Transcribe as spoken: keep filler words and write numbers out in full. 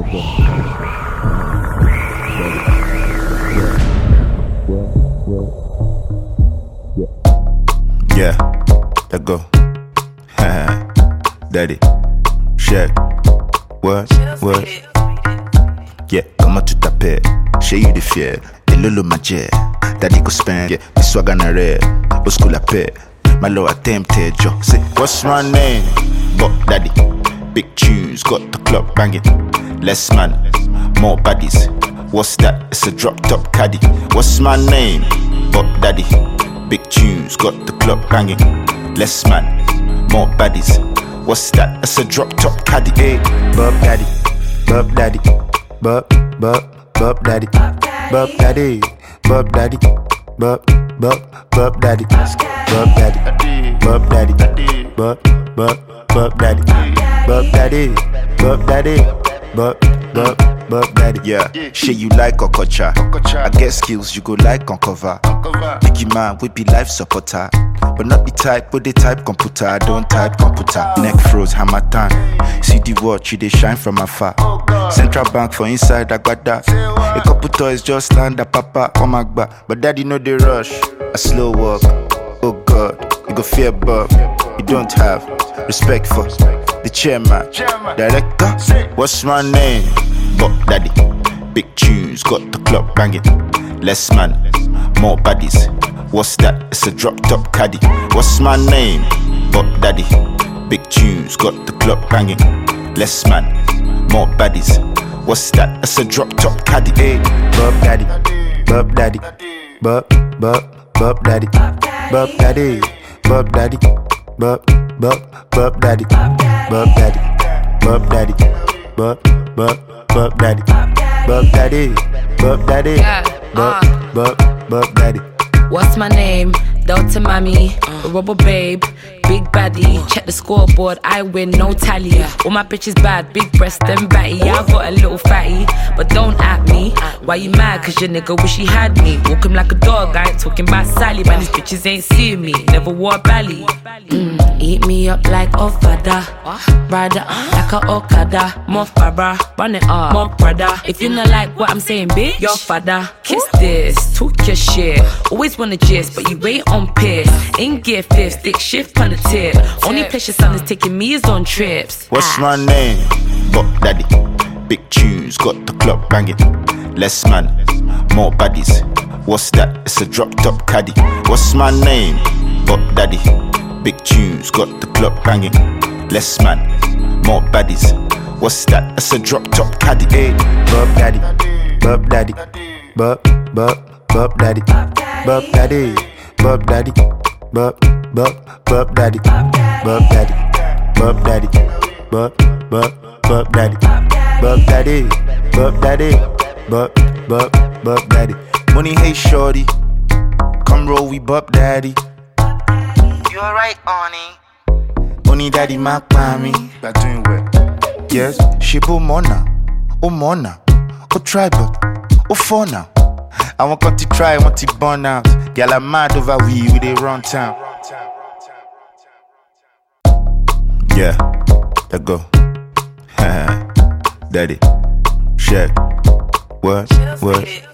Yeah, let go. Daddy, check. What, what? Yeah, comment tu t'appelles? J'ai eu des fiers, et lolo ma jet. Daddy go spend, yeah, this swag on a red. Au school la paix, my low attempted, yo. Say, what's my name? But daddy, big tunes, got the club banging. Less man, more baddies. What's that? It's a drop top caddy. What's my name? But daddy, big tunes, got the club banging. Less man, more baddies. What's that? It's a drop top caddy. Hey, Bob daddy, Bob daddy, Bob, Bob, Bob daddy, Bob daddy, Bob daddy, Bob, Bob, Bob daddy, Bob daddy, Bob daddy, Bob, Bob, Bob daddy, Bob daddy, Bob daddy, Bob, Bob, Bob daddy. Yeah, shit you like Okocha. I get skills you go like on cover. Biggie man we be life supporter, but not the type but the type computer. I don't type computer. Neck froze hammer time. See the watch you they shine from afar. Central bank for inside I got that. A couple toys just stand up papa on my back, but daddy know they rush. A slow walk. Oh God, you go fear Bob. You don't have respect for the chairman, director. What's my name? But daddy, big tunes, got the club banging. Less man, more baddies. What's that? It's a drop top caddy. What's my name? But daddy, big tunes, got the club banging. Less man, more baddies. What's that? It's a drop top caddy. Hey, Bob daddy, Bob daddy, Bob, Bob, Bob daddy, Bob daddy, Bob daddy, Bob, Bob, Bob daddy, Bob daddy, Bob daddy, Bob, Bob, Bob daddy, Bob daddy, Bob daddy, Bob, Bob, Bob daddy. What's my name? Delta Mami, uh. Rubber Babe, Big Baddie. Check the scoreboard, I win, no tally. All my bitches bad, big breast and batty. Yeah, I got a little fatty, but don't at me. Why you mad? Cause your nigga wish he had me. Walk him like a dog, I ain't talking about Sally. Man, these bitches ain't seeing me, never wore a belly. Mm, eat me up like Ofada, Ride like a Okada. More Barbara, run it up, more brother. If you not like what I'm saying, bitch, your father. Kiss this, talk your shit. Always wanna gist, but you ain't on piss. In gear fifth, stick shift on the tip. Only place your son is taking me is on trips. What's my name? But daddy, big tunes, got the club banging. Less man, more baddies. What's that? It's a drop top caddy. What's my name? But daddy, big tunes, got the club banging. Less man, more baddies. What's that? It's a drop top caddy. Hey, Bob daddy, Bob daddy, Bob, Bob, Bob daddy, Bob daddy, Bob daddy, Bob, Bob, Bob daddy, Bob daddy, Bob daddy, Bob, Bob, Bob daddy, Bob daddy, Bob daddy, Bob, Bob, Bob daddy. Money, hey shorty, come roll we Bob daddy. You alright, Oni? Only daddy my mommy. You're doing well. Yes, she bo mona, oh mona, oh try but, oh for now. I want to try, I want to burn out. Girl, I'm mad over we, we they run town. Yeah, let go. Daddy, check. What, what?